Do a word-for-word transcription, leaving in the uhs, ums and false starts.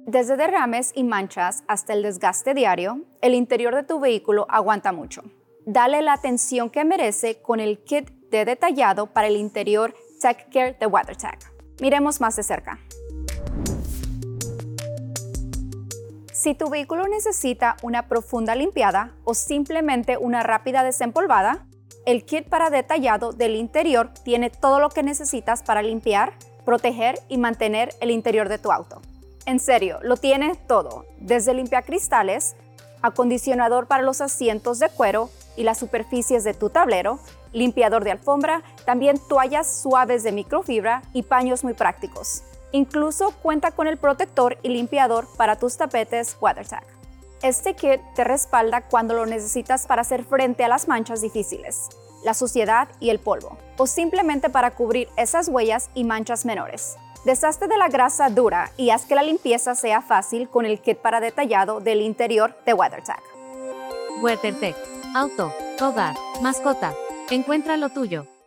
Desde derrames y manchas hasta el desgaste diario, el interior de tu vehículo aguanta mucho. Dale la atención que merece con el kit de detallado para el interior Tech Care de WeatherTech. Miremos más de cerca. Si tu vehículo necesita una profunda limpiada o simplemente una rápida desempolvada, el kit para detallado del interior tiene todo lo que necesitas para limpiar, proteger y mantener el interior de tu auto. En serio, lo tiene todo, desde limpiacristales, acondicionador para los asientos de cuero y las superficies de tu tablero, limpiador de alfombra, también toallas suaves de microfibra y paños muy prácticos. Incluso cuenta con el protector y limpiador para tus tapetes WeatherTech. Este kit te respalda cuando lo necesitas para hacer frente a las manchas difíciles, la suciedad y el polvo, o simplemente para cubrir esas huellas y manchas menores. Deshazte de la grasa dura y haz que la limpieza sea fácil con el kit para detallado del interior de WeatherTech. WeatherTech. Auto, hogar, mascota. Encuentra lo tuyo.